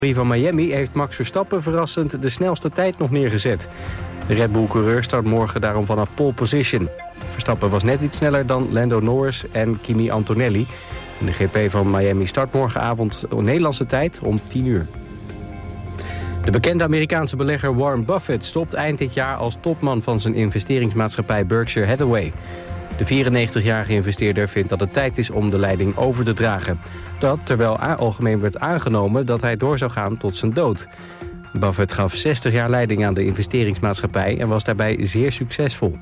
van Miami heeft Max Verstappen verrassend de snelste tijd nog neergezet. De Red Bull-coureur start morgen daarom vanaf pole position. Verstappen was net iets sneller dan Lando Norris en Kimi Antonelli. En de GP van Miami start morgenavond Nederlandse tijd om 10 uur. De bekende Amerikaanse belegger Warren Buffett stopt eind dit jaar als topman van zijn investeringsmaatschappij Berkshire Hathaway. De 94-jarige investeerder vindt dat het tijd is om de leiding over te dragen. Dat terwijl algemeen werd aangenomen dat hij door zou gaan tot zijn dood. Buffett gaf 60 jaar leiding aan de investeringsmaatschappij en was daarbij zeer succesvol.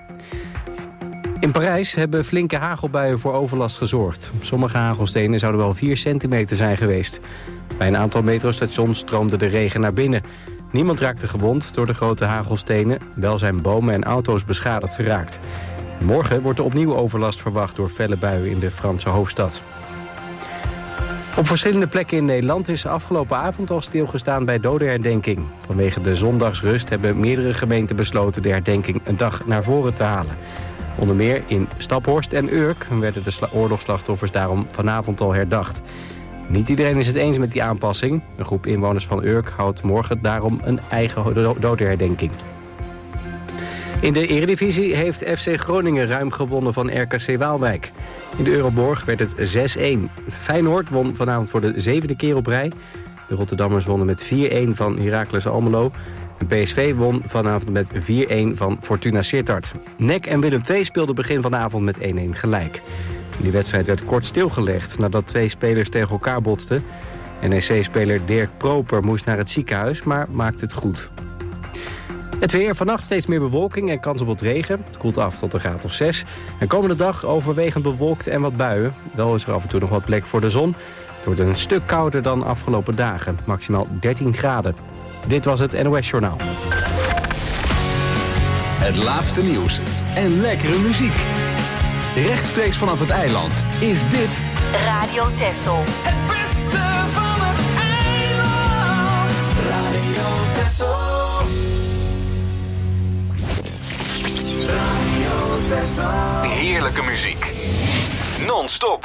In Parijs hebben flinke hagelbuien voor overlast gezorgd. Sommige hagelstenen zouden wel 4 centimeter zijn geweest. Bij een aantal metrostations stroomde de regen naar binnen. Niemand raakte gewond door de grote hagelstenen. Wel zijn bomen en auto's beschadigd geraakt. Morgen wordt er opnieuw overlast verwacht door felle buien in de Franse hoofdstad. Op verschillende plekken in Nederland is afgelopen avond al stilgestaan bij dodenherdenking. Vanwege de zondagsrust hebben meerdere gemeenten besloten de herdenking een dag naar voren te halen. Onder meer in Staphorst en Urk werden de oorlogsslachtoffers daarom vanavond al herdacht. Niet iedereen is het eens met die aanpassing. Een groep inwoners van Urk houdt morgen daarom een eigen dodenherdenking. In de Eredivisie heeft FC Groningen ruim gewonnen van RKC Waalwijk. In de Euroborg werd het 6-1. Feyenoord won vanavond voor de 7e keer op rij. De Rotterdammers wonnen met 4-1 van Heracles Almelo. En PSV won vanavond met 4-1 van Fortuna Sittard. NEC en Willem II speelden begin van de avond met 1-1 gelijk. Die wedstrijd werd kort stilgelegd nadat 2 spelers tegen elkaar botsten. NEC-speler Dirk Proper moest naar het ziekenhuis, maar maakte het goed. Het weer, vannacht steeds meer bewolking en kans op wat regen. Het koelt af tot een graad of 6. En komende dag overwegend bewolkt en wat buien. Wel is er af en toe nog wat plek voor de zon. Het wordt een stuk kouder dan afgelopen dagen. Maximaal 13 graden. Dit was het NOS Journaal. Het laatste nieuws en lekkere muziek. Rechtstreeks vanaf het eiland is dit Radio Texel. Het beste van het eiland. Radio Texel. Radio Texel. heerlijke muziek. Non-stop.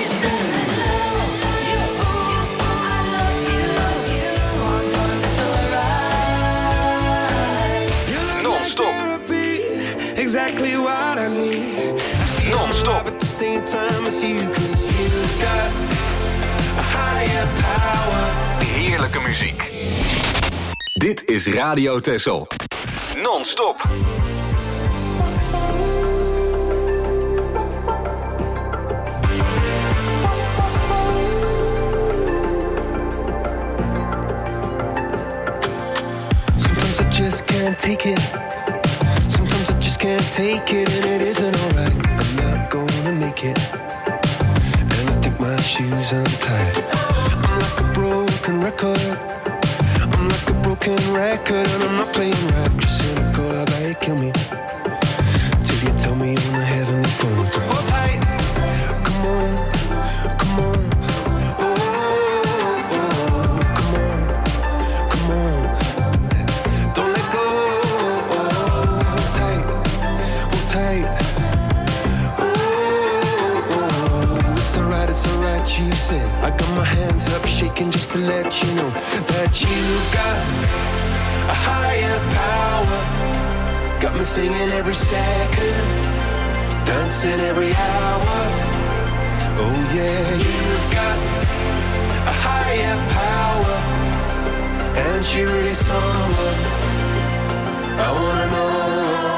Non-stop. Exactly what I need. Non-stop. At the same time as you, 'cause you've got a higher power. Heerlijke muziek. Dit is Radio Texel. Non-stop. Sometimes I just can't take it. Sometimes I just can't take it, and it isn't alright. I'm not gonna make it, and I think my shoes untied. I'm like a broken record. I'm like a broken record, and I'm not playing right. Just cynical, how about you kill me till you tell me on the heavenly phone to hold tight. Come on, come on. You said I got my hands up shaking just to let you know that you've got a higher power. Got me singing every second, dancing every hour. Oh yeah, you've got a higher power, and she really someone I wanna know.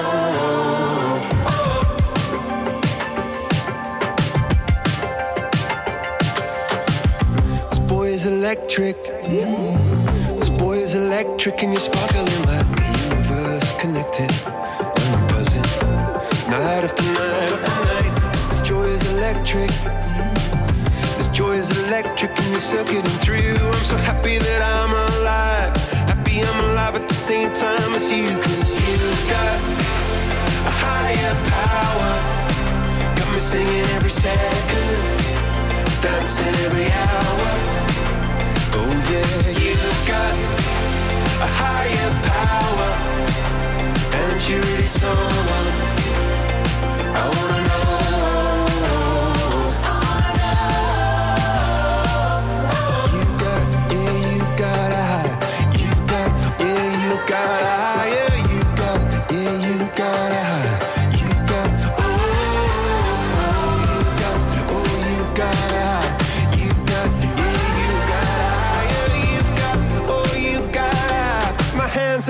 Electric. This boy is electric, and you're sparkling like the universe connected. And I'm buzzing night after night after night. This joy is electric. This joy is electric, and you're circuiting through. I'm so happy that I'm alive. Happy I'm alive at the same time as you, 'cause you've got a higher power. Got me singing every second, dancing every hour. Oh yeah, you've got a higher power, and you're really someone I wanna know. I wanna know. You got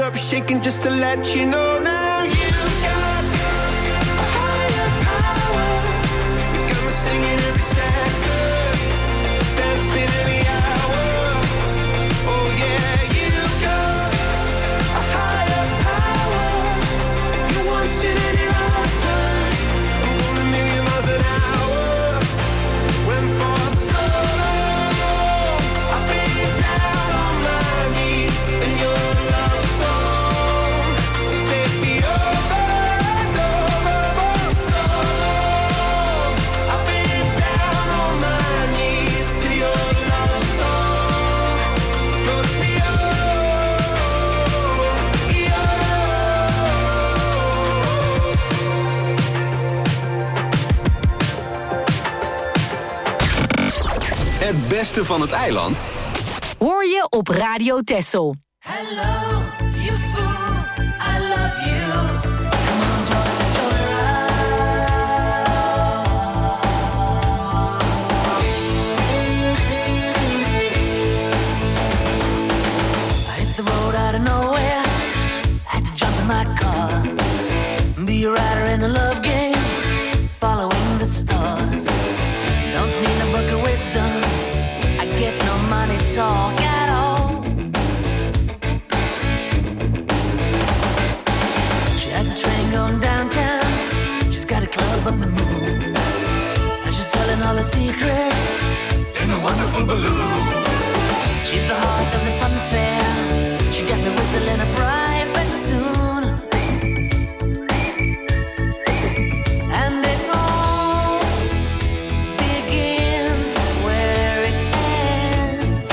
up shaking just to let you know now you've got a higher power. You got me singing every second, dancing every hour. Oh yeah, you've got a higher power. You once in any lifetime. I'm going a million miles an hour. When for so long I've been down on my knees in your love song. Set me over and over for so long. I've been down on my knees to your love song. Floats me Het beste van het eiland hoor je op Radio Texel. Hello, you fool, I love you. Come on, joyride. I hit the road out of nowhere, had to jump in my car, be a rider in a love game, following the stars. Don't need a book of wisdom, I get no money talk at all. She has a train going downtown, she's got a club on the moon, and she's telling all her secrets in a wonderful balloon. She's the heart of the fun fair, she got me whistling a private tune. And it all begins where it ends.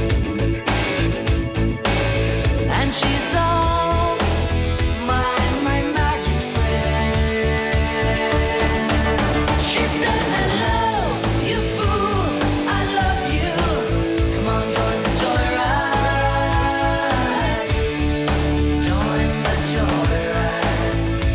And she's all my magic friend. She says, hello, you fool, I love you. Come on, join the joyride. Join the joyride.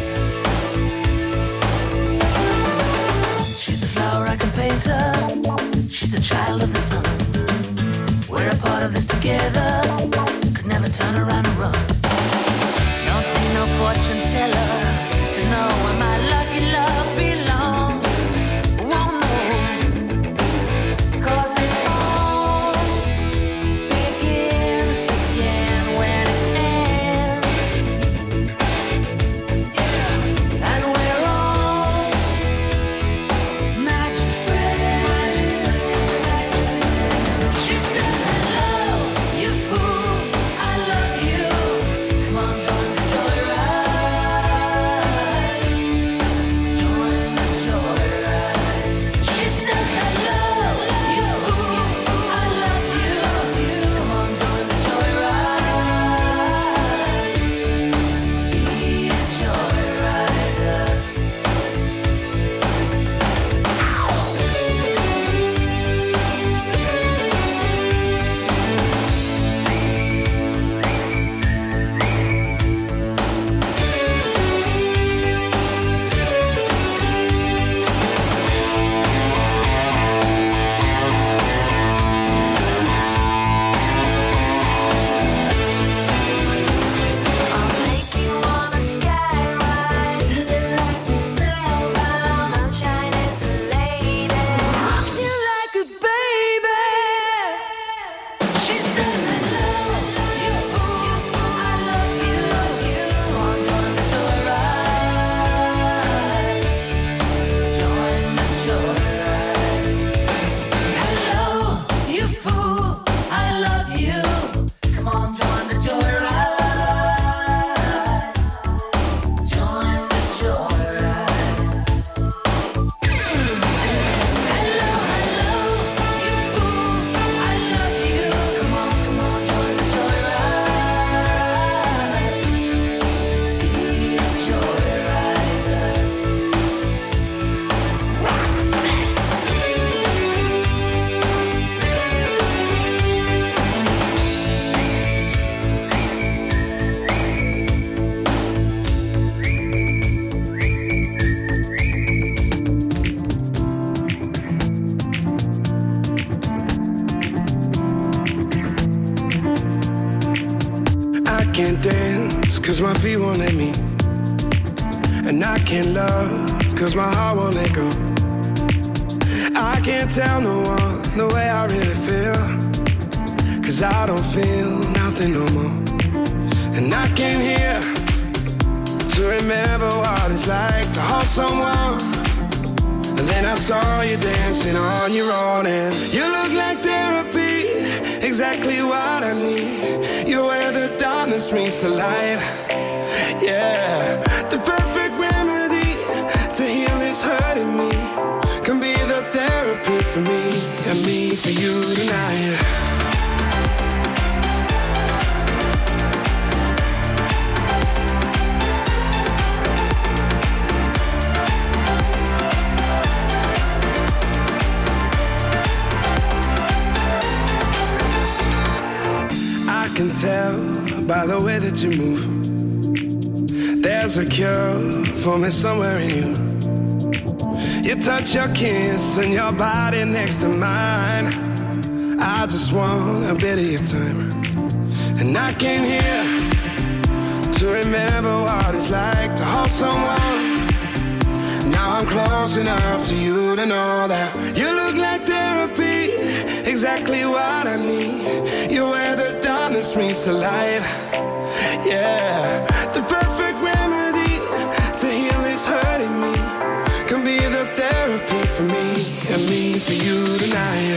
She's a flower I can paint her. She's a child of the sun. We're a part of this together. Could never turn around and run. Don't need no fortune teller to know where my lucky love belongs. Won't know, 'cause it all begins again when it ends. Yeah. And we're all magic friends. She says, hello, you fool, I love you. Come on, join the joyride. Join the joyride. She says, hello, you fool, I love you. Come on, join the joyride. Be a joyrider. I'll take you on a sky ride, live like you spellbound. Sunshine is a lady, rocks you like a baby. She says, hello, you fool, I love you. Come on, join the joyride. Join the joyride. Hello, you fool, I love you. Come on, join the joyride. Join the joyride. Hello, you fool, I love you. Come on, can't dance cause my feet won't let me. And I can't love cause my heart won't let go. I can't tell no one the way I really feel, cause I don't feel nothing no more. And I came here to remember what it's like to hold someone. And then I saw you dancing on your own, and you look like therapy, exactly what I need. You're where the darkness meets the light. Yeah, the perfect remedy to heal this hurting me. Can be the therapy for me and me for you tonight. I can tell by the way that you move, there's a cure for me somewhere in you. You touch your kiss and your body next to mine. I just want a bit of your time. And I came here to remember what it's like to hold someone. Now I'm close enough to you to know that you look like therapy, exactly what I need. You're where the darkness meets the light. Yeah, the perfect remedy to heal this hurting me. Can be the therapy for me and me for you tonight.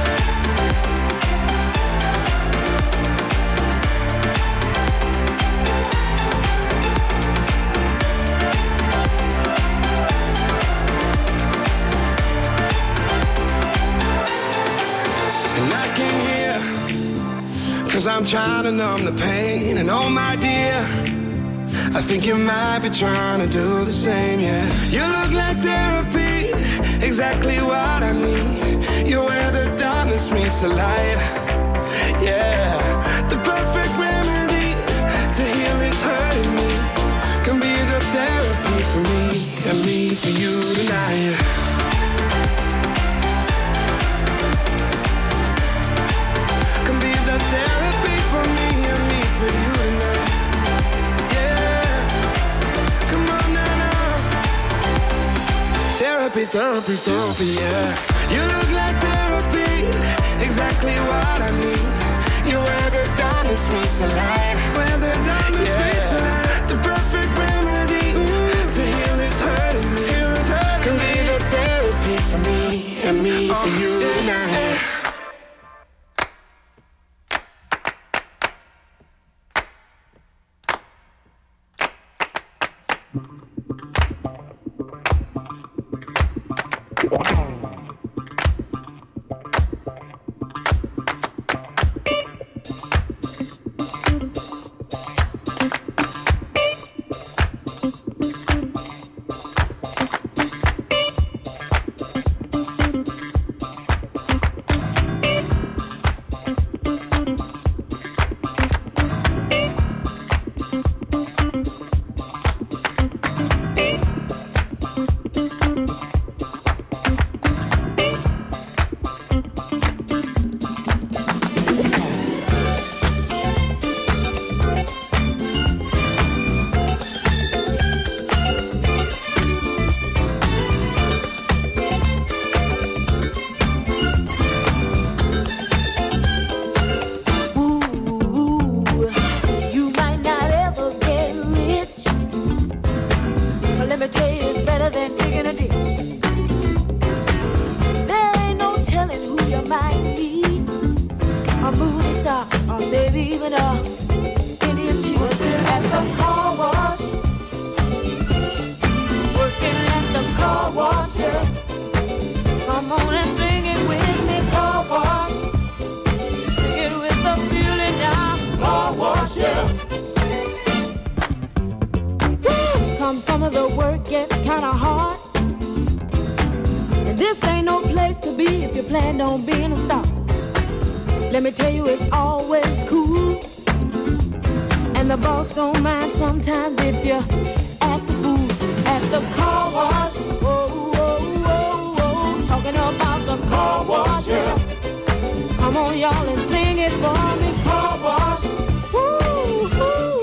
And I came here 'cause I'm trying to numb the pain. And oh my dear, I think you might be trying to do the same, yeah. You look like therapy, exactly what I need. You're where the darkness meets the light. Yeah, the perfect remedy to heal this hurting me. Can be the therapy for me and me for you tonight. Can be the therapy for me and me for you tonight. Therapy, therapy, therapy, yeah. You look like therapy, exactly what I need. You're where the darkness meets the light. Where the darkness meets the light. The perfect remedy to heal this hurting me. Can be the therapy for me and me for you tonight. Some of the work gets kinda hard, and this ain't no place to be if you plan on being a star. Let me tell you, it's always cool, and the boss don't mind sometimes if you act a fool at the car wash. Whoa, whoa, whoa, whoa, talking about the car wash, yeah. Come on, y'all, and sing it for me. Car wash. Woo, woo.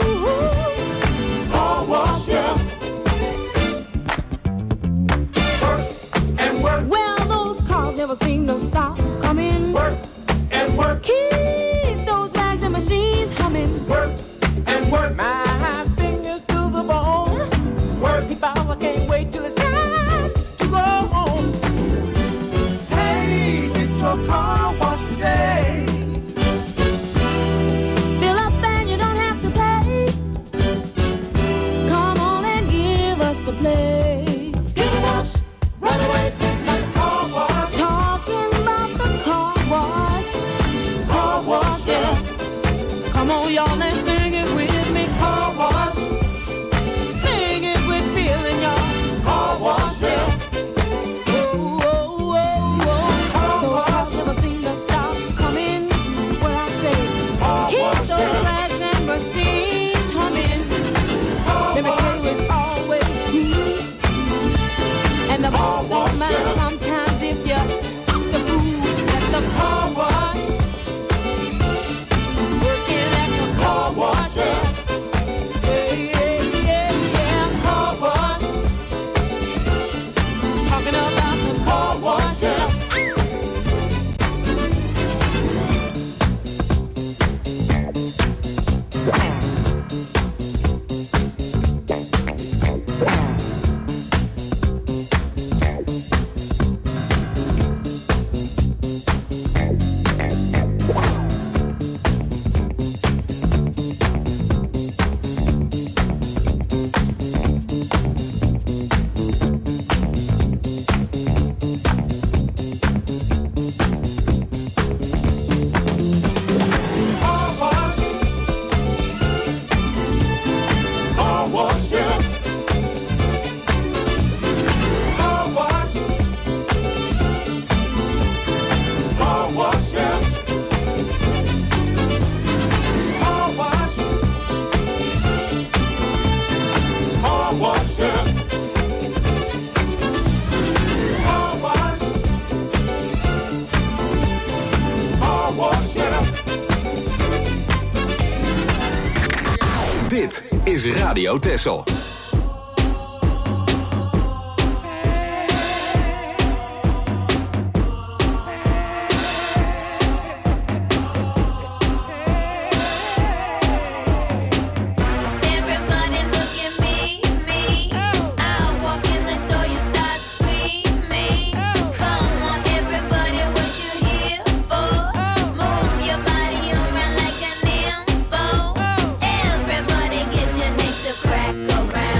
y'all and sing it with me. Car wash. Sing it with feeling, y'all. Car wash, yeah. Oh, oh, oh, oh. Those cars never seem to stop coming. What I say, keep those rags and machines humming. Let me tell you, it's always cool. And the boss don't mind sometimes if you the fool at the car wash. Working at the car wash, yeah. Yeah, yeah, yeah, yeah, car wash. Talking about the car wash, yeah. Dit is Radio Texel. Everybody look at me, me. I walk in the door, you start screaming. Come on, everybody, what you here for? Move your body around like an info. Everybody get your neck to crack around.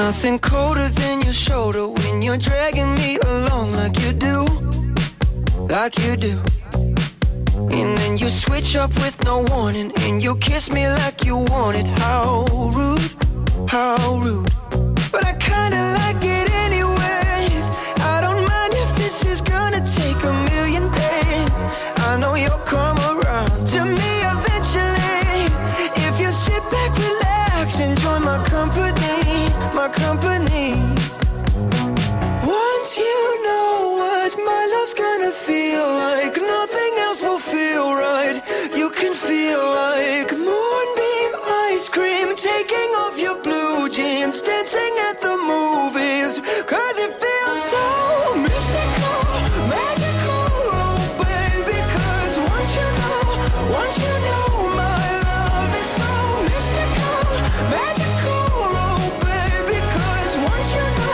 nothing colder than your shoulder when you're dragging me along like you do. Like you do. And then you switch up with no warning, and you kiss me like you want it. How rude, how rude. But I kinda like it anyways. I don't mind if this is gonna take a million days. I know you'll come around to me eventually. If you sit back, relax, enjoy my company, my company. Once you know what my love's gonna feel like, nothing else will feel right. You can feel like moonbeam ice cream, taking off your blue jeans, dancing at the movies, 'cause it feels so mystical, magical, oh baby. 'Cause once you know my love is so mystical, magical, oh baby. 'Cause once you know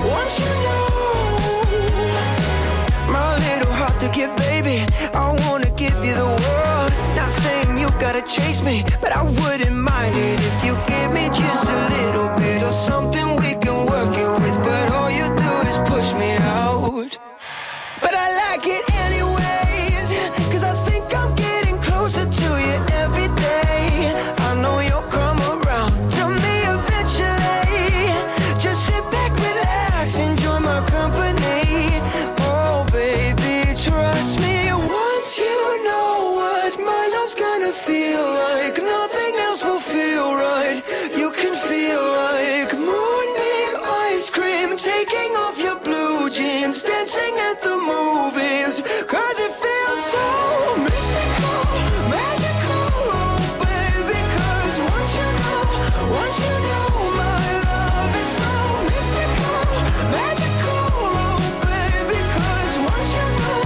my little heart to give, baby, I wanna give you the world. Not saying you gotta chase me, but I wouldn't mind it if you give me just a little bit of something we can work it with. But all you do is push me out. But I like it anyways, 'cause I think I'm getting closer to you every day. I know you'll come around to me eventually. Just sit back, relax, enjoy my company. Oh baby, trust me. Once you know what my love's gonna feel like, nothing else will feel right. You can feel like moonbeam ice cream, taking off your blue jeans, dancing at the movies, 'cause it feels so mystical, magical, oh baby. 'Cause once you know my love is so mystical, magical, oh baby. 'Cause once you know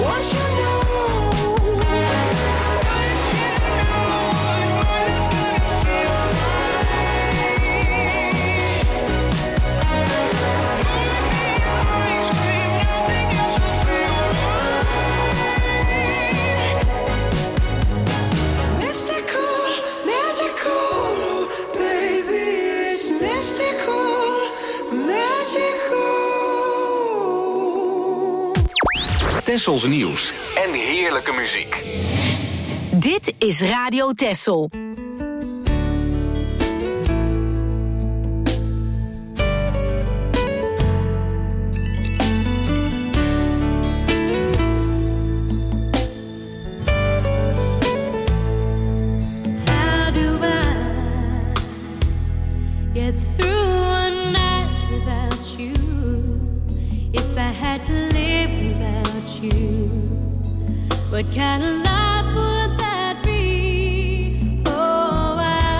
Tessels nieuws en heerlijke muziek. Dit is Radio Tessel. What kind of life would that be? Oh,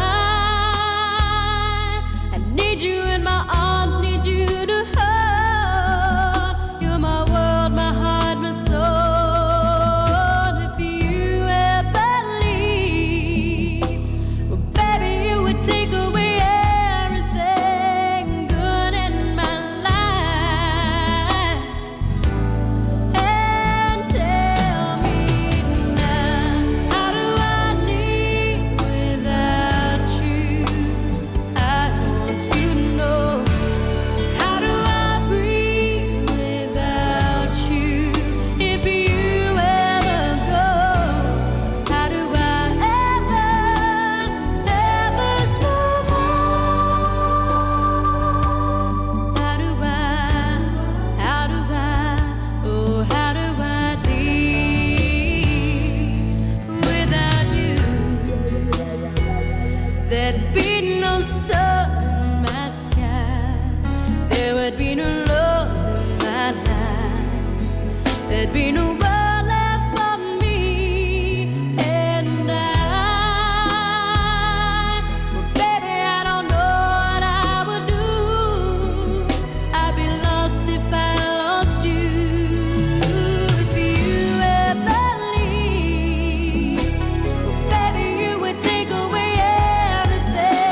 I need you in my arms, need you to hold. You're my world, my heart, my soul. If you ever leave, well, baby, you would take away everything good in my life. And tell me now, how do I live without you? I want to know, how do I breathe without you? If you ever go, how do I ever survive? How do I, oh, how do I live without you? There'd be no sun in my sky, there would be no love in my life, there'd be no world left for me and I. Well, baby, I don't know what I would do. I'd be lost if I lost you. If you ever leave, well, baby, you would take away everything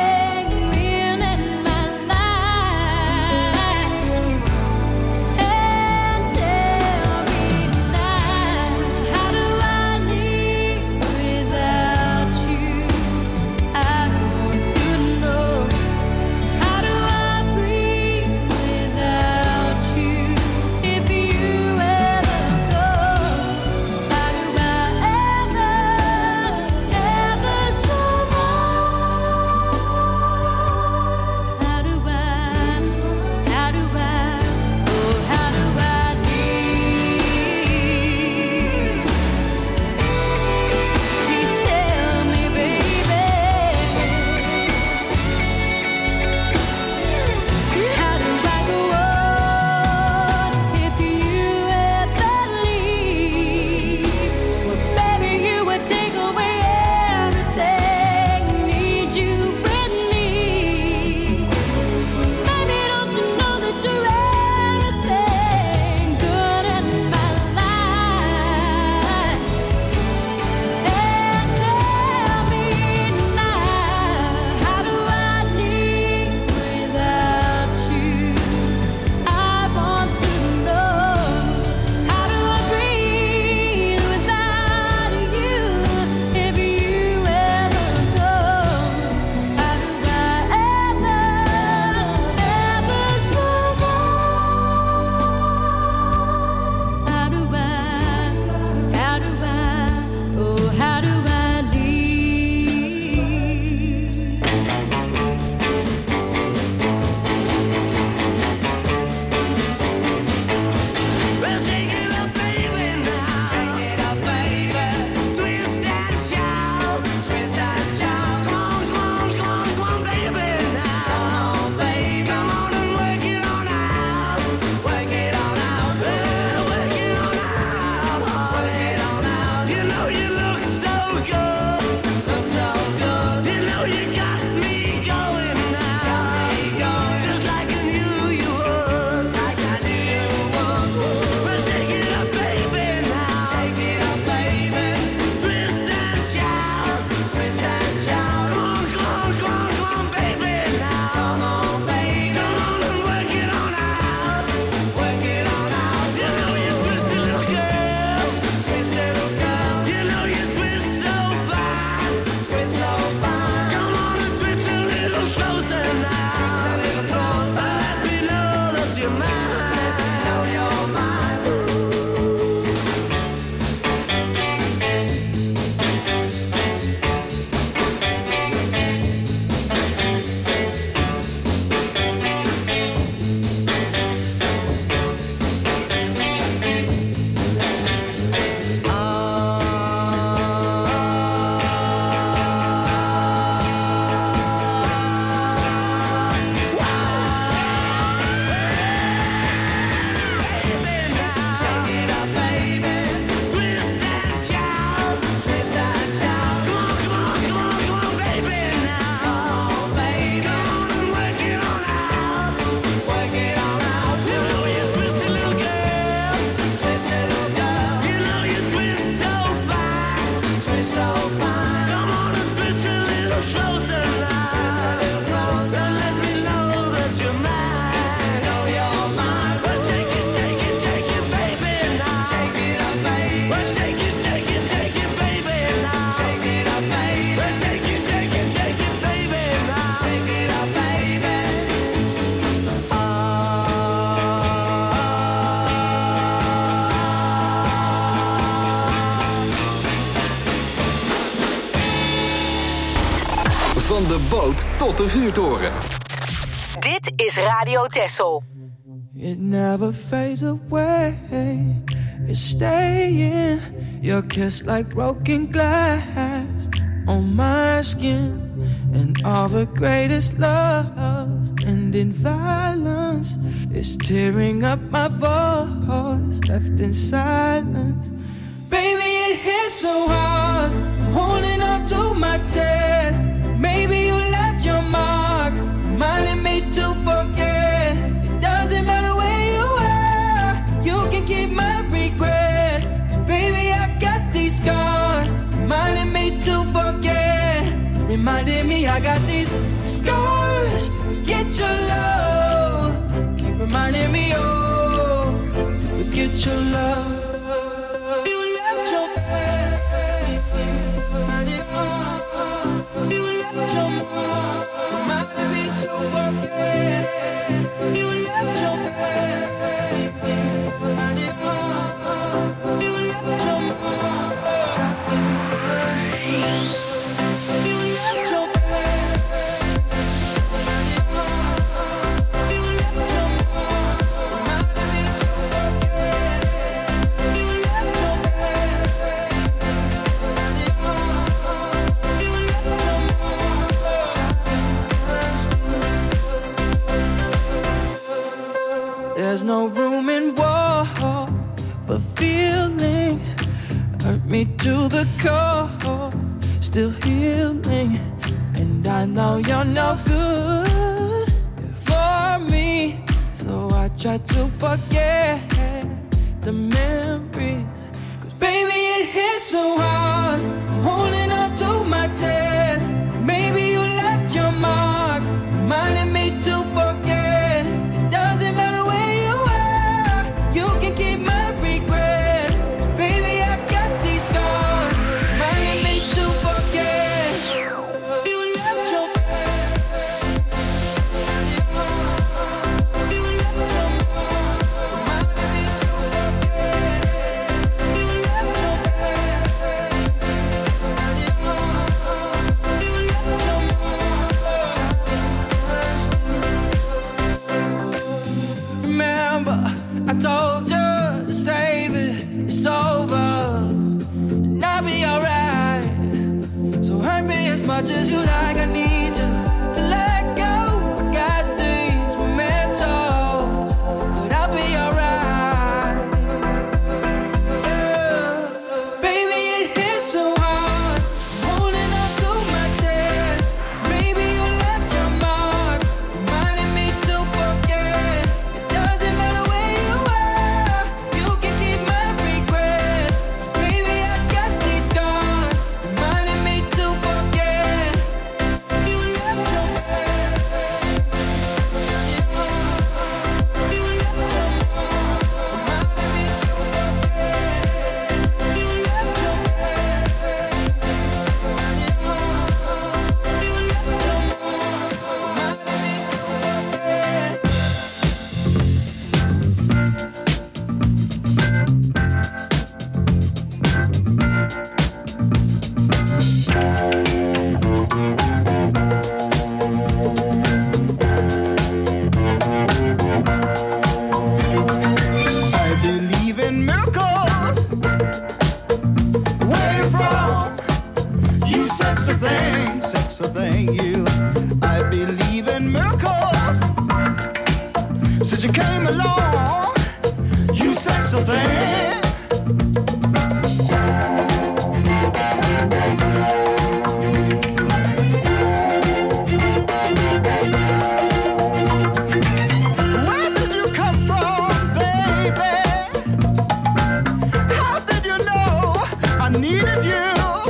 Van de boot tot de vuurtoren. Dit is Radio Texel. It never fades away. It's staying. Your kiss like broken glass on my skin. And all the greatest loves end in violence. It's tearing up my voice, left in silence. Baby, it hits so hard. I'm holding on to my chest. Maybe you left your mark, reminding me to forget. It doesn't matter where you are, you can keep my regret. 'Cause baby, I got these scars, reminding me to forget. Reminding me I got these scars to forget your love. Keep reminding me, oh, to forget your love. You left your reminding me, you left your mark, reminding me to forget. You left your reminding me, you left your mark. There's no room in war for feelings. Hurt me to the core, still healing. And I know you're no good for me, so I try to forget the memories. 'Cause baby, it hits so hard. I'm holding on to my chest. Maybe you left your mark, reminding me to forget. It doesn't matter where you are, you can keep my regret. Baby, I got these scars, reminding me to forget. You left your you left your mark, reminding me to forget. You left your remember, I told you to save it, it's over, and I'll be alright. So hurt me as much as you like, I need you to let go. I got things we're meant to, but I'll be alright. Yeah. Baby, it hits so hard, Thing, you. I believe in miracles. Since you came along, you sexy thing. Where did you come from, baby? How did you know I needed you?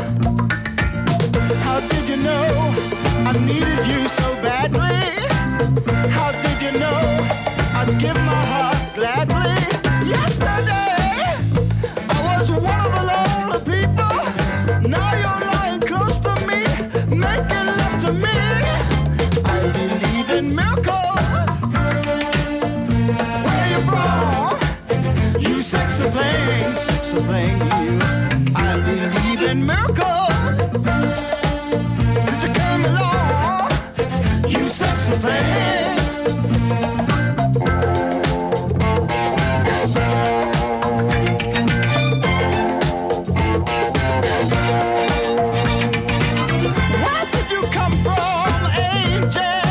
How did you know I needed you so badly? How did you know I'd give my heart gladly? Yesterday, I was one of the lonely people. Now you're lying close to me, making love to me. I believe in miracles. Where you from? You sexy thing, you. I believe in miracles. Since you came along, you sexy thing. Where did you come from, angel?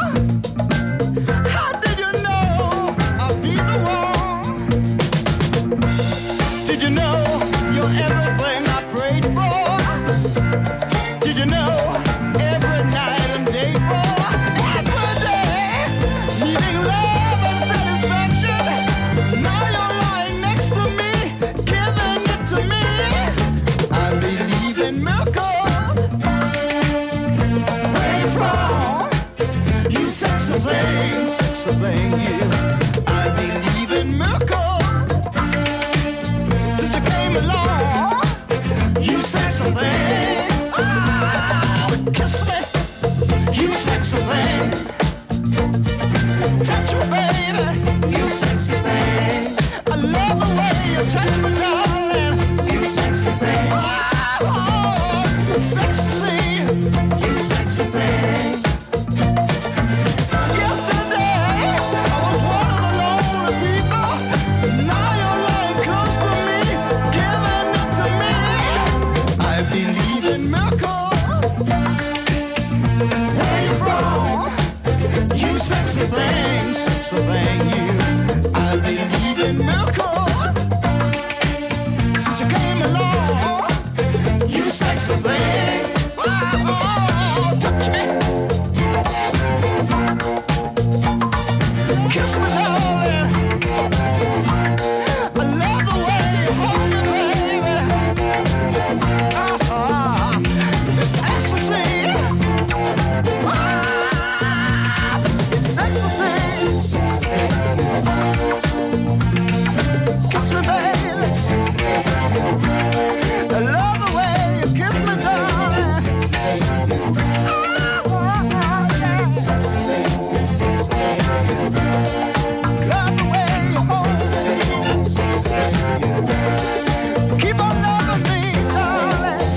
How did you know I'd be the one? Did you know you're everything I prayed for? Did you know every night and day for every day, needing love and satisfaction? Now you're lying next to me, giving it to me. I believe in miracles. Where you from? You sexy thing, you. I believe in miracles. Since you came along, you sexy thing. Kiss me, you sexy thing. Touch me, baby, you sexy thing. I love the way you touch me, darling. You sexy thing. Oh, sexy, you sexy thing. Yesterday, I was one of the lonely people. Now you're lying close to me, giving it to me. I believe in miracles. Where you from? You sexy thing, you. I believe in miracles. Since you came along, you sexy thing. Oh, touch me. Kiss me, darling. I love the way you hold me, baby. It's ecstasy. It's ecstasy. Kiss me, baby. I love the way you kiss me, darling. Love the way you hold me. Keep on loving me, darling.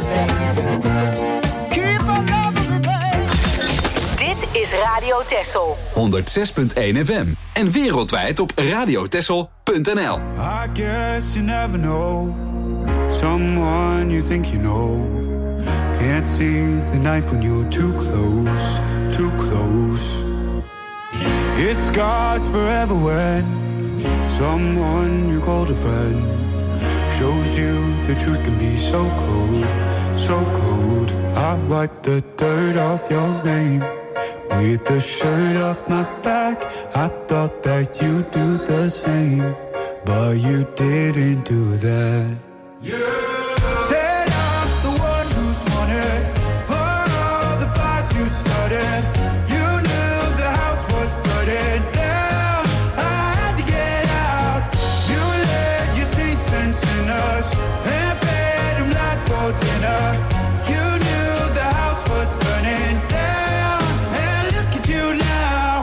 Keep on loving me, baby. Dit is Radio Texel. 106.1 FM. En wereldwijd op radiotexel.nl. I guess you never know someone you think you know. Can't see the knife when you're too close, too close. It scars forever when someone you called a friend shows you the truth can be so cold, so cold. I wipe the dirt off your name with the shirt off my back. I thought that you'd do the same, but you didn't do that. Said I'm the one who's wanted for all the fights you started. You knew the house was burning down. I had to get out. You led your saints and sinners and fed them lies for dinner. You knew the house was burning down. And look at you now.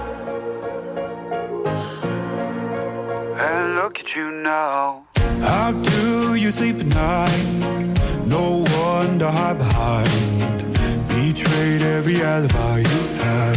And look at you now. How do you sleep at night? No one to hide behind. Betrayed every alibi you had.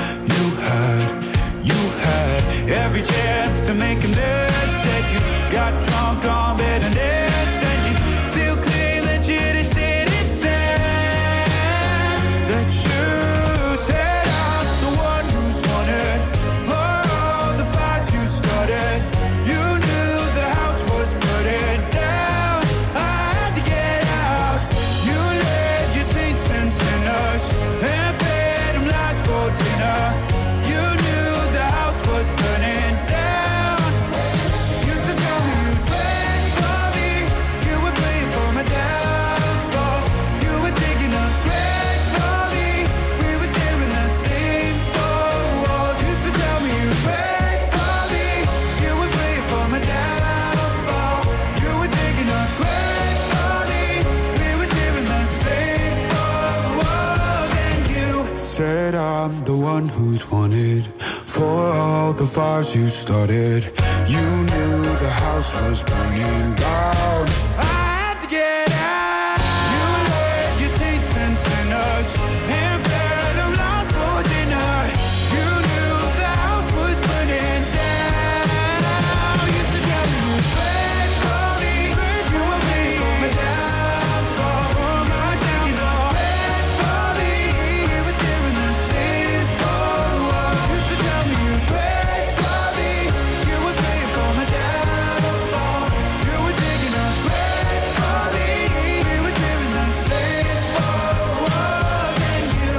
Every chance to make amends. That you got drunk on bitterness. And you still claim that you just didn't say that you said I'm the one who's wanted for all the fights you started. You knew the house was burning down. I had to get out. You led your saints and sinners and fed them lies for dinner. You knew the house was burning down. Used to tell me you'd pray for me. You were praying for my downfall. You were taking a break for me. We were sharing the same four walls. Used to tell me you'd pray for me. You were praying for my downfall. You were taking a break for me. We were sharing the same four walls. And you said I'm the one who's wanted for all the fires you started. You knew the house was burning down. I had to get out. You led your saints and sinners and fed them lost for dinner. You knew the house was burning down. Used to tell me you'd pray for me. You were praying for my downfall. For my downfall. Pray for me. We were sharing the same four walls. Used to tell me you'd pray for me. You were praying for my downfall. You were taking a break for me. We were sharing the same four walls. And you.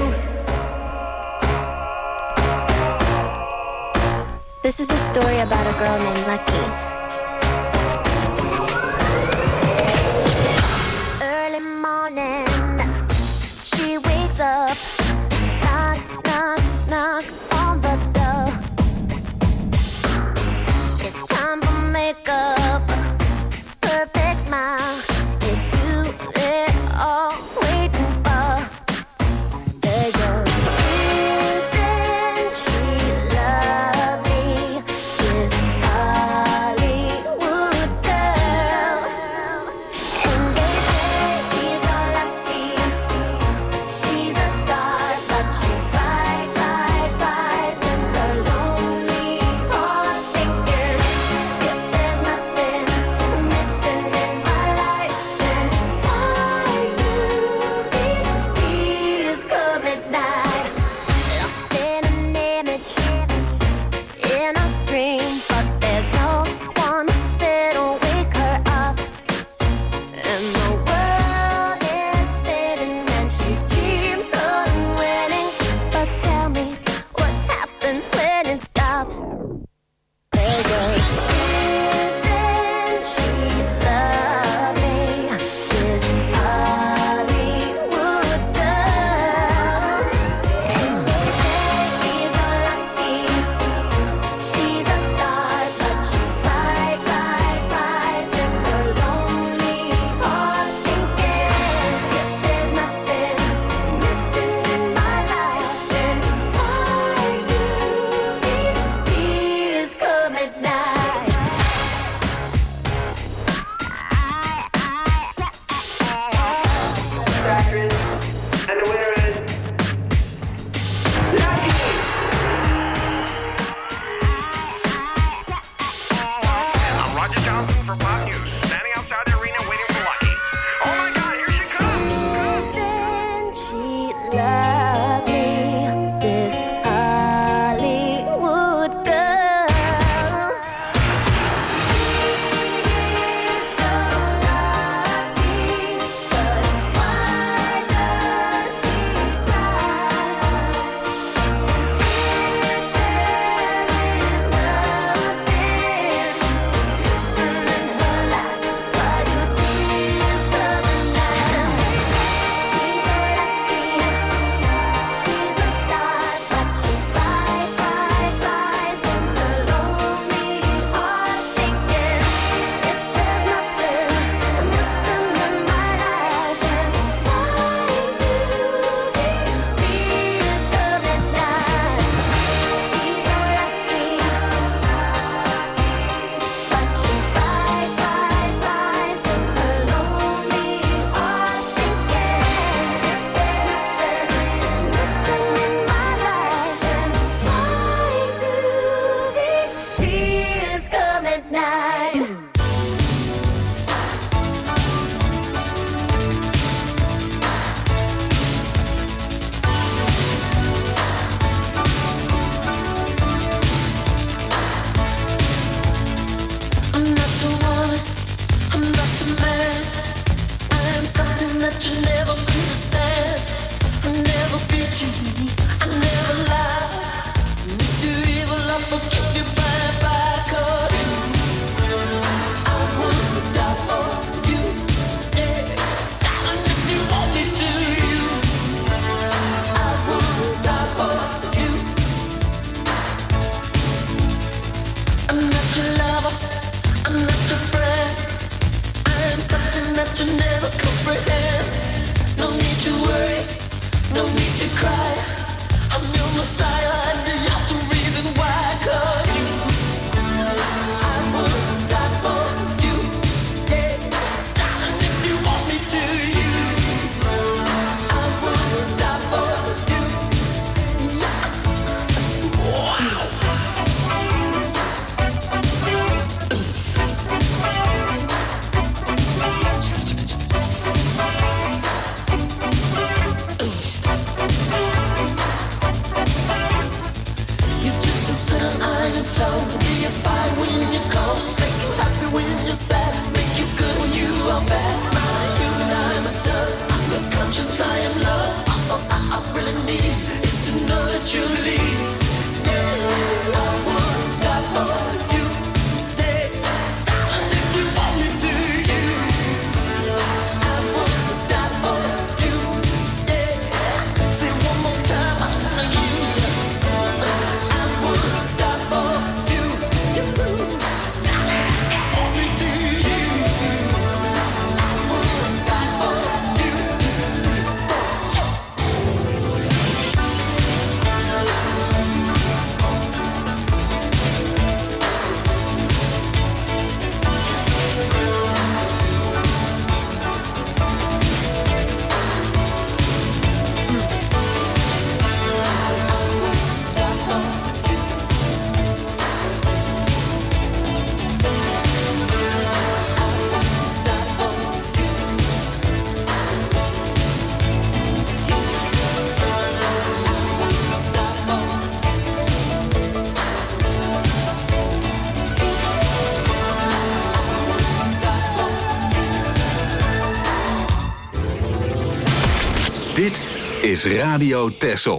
This is a story about a girl named Lucky. Early morning, she wakes up, knock, knock, knock on the door. It's time for makeup, perfect smile. It's you they're all waiting for. There you go. Isn't she lovely? Is Holly Dit is Radio Texel.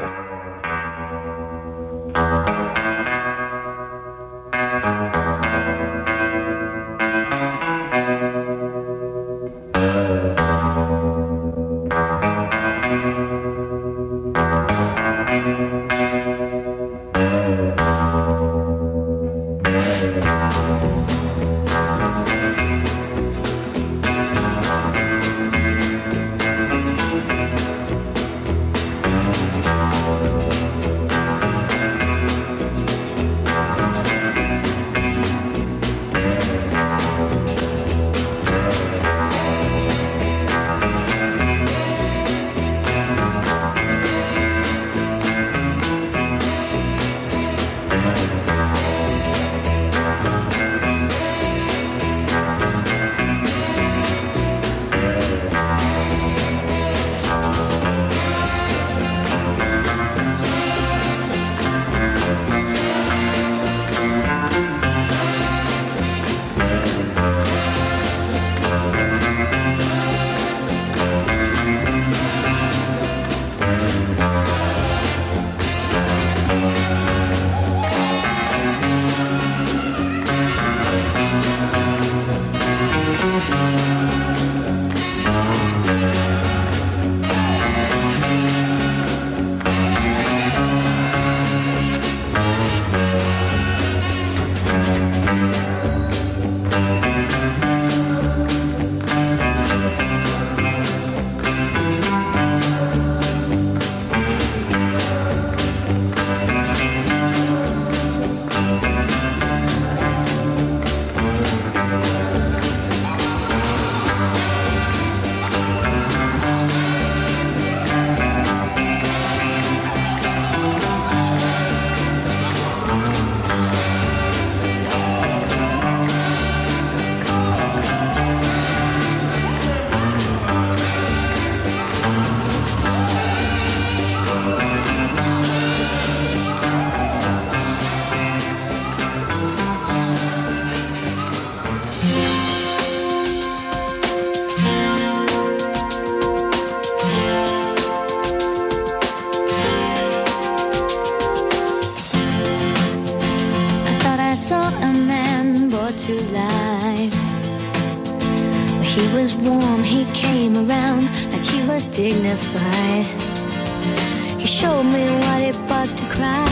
like he was dignified. He showed me what it was to cry.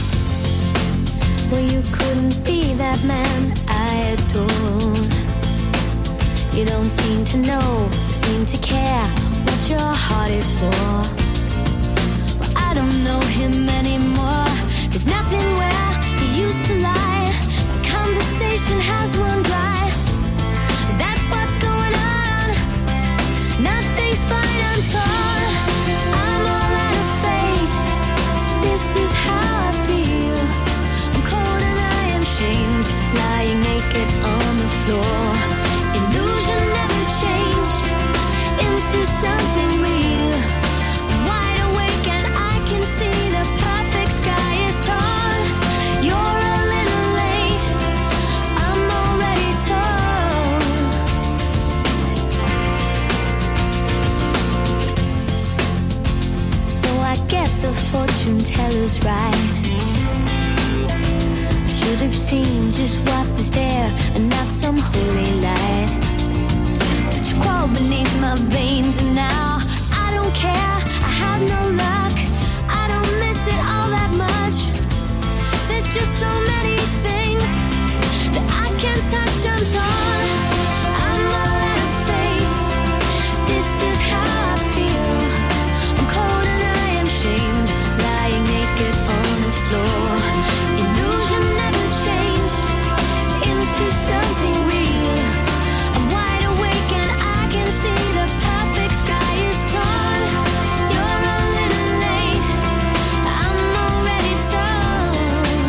Well, you couldn't be that man I adore. You don't seem to know, seem to care what your heart is for. Well, I don't know him anymore. There's nothing where he used to lie. The conversation has run dry. That's what's going on. Nothing's fine, I'm torn. I'm all out of faith. This is how I feel. I'm cold and I am shamed, lying naked on the floor. Illusion never changed into something real. I'm wide awake and I can see the perfect sky is torn. You're a little late, I'm already torn. So I guess the fortune teller's right. I should have seen just what was there and not some holy light. But you crawl beneath my veins and now I don't care, I have no luck. I don't miss it all that much. There's just so many things that I can't touch, I'm torn. I'm all out of faith. This is how I feel. I'm cold and I am shamed, lying naked on the floor. Illusion never changed into something real. I'm wide awake and I can see the perfect sky is torn. You're a little late, I'm already torn.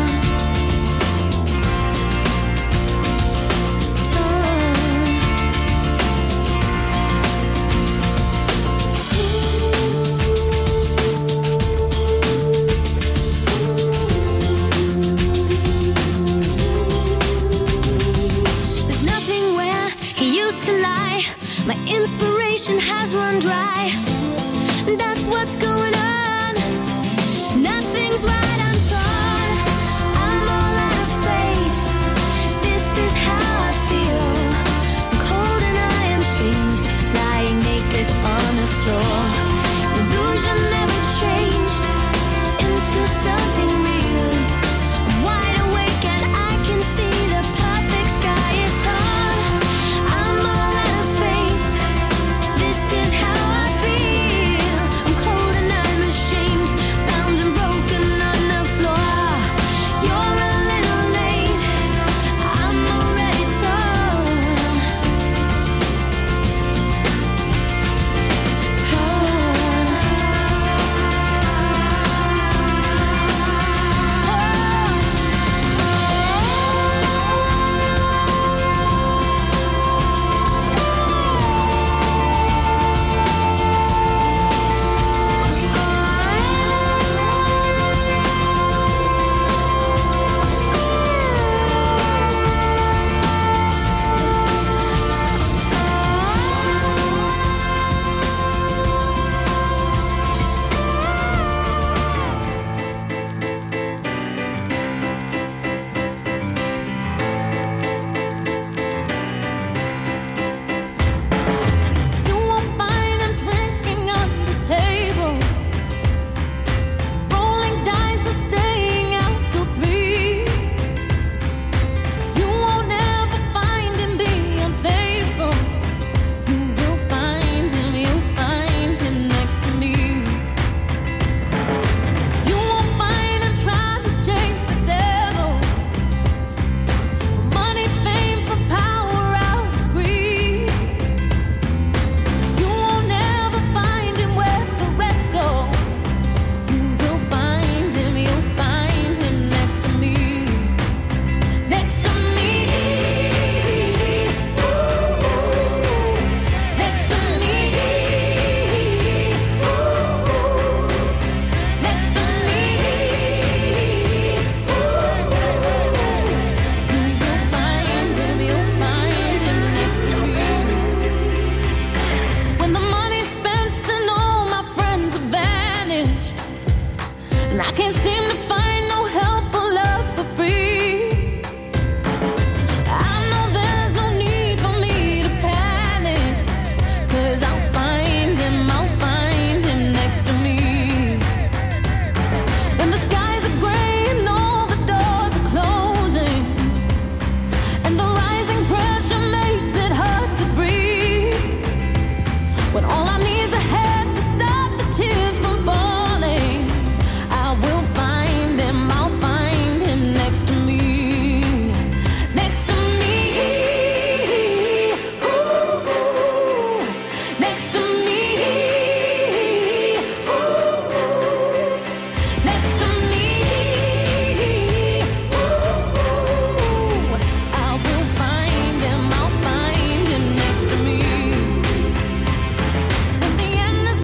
There's nothing where he used to lie. My inspiration has run dry. That's what's going on. Nothing's right, I'm torn. I'm all out of faith. This is how I feel. I'm cold and I am shamed, lying naked on the floor. Illusion never changed into something real. I'm wide awake and I can see the perfect sky is torn. I'm all out of faith. This is how I feel. I'm cold and I'm ashamed, bound and broken on the floor. You're a little late, I'm already torn. You won't find him drinking under the table, rolling dice or staying out till 3. You won't ever find him being unfaithful. You will find him, you'll find him next to me. You won't find him trying to chase the devil, for money, fame, for power, out of greed. You won't ever find him where the rest go. You will find him, you'll find him next to me. Next to me. Ooh. Next to me. Ooh. Next to me. Ooh. You will find him, you'll find him next to me. When the money's spent and all my friends have vanished, and I can't seem to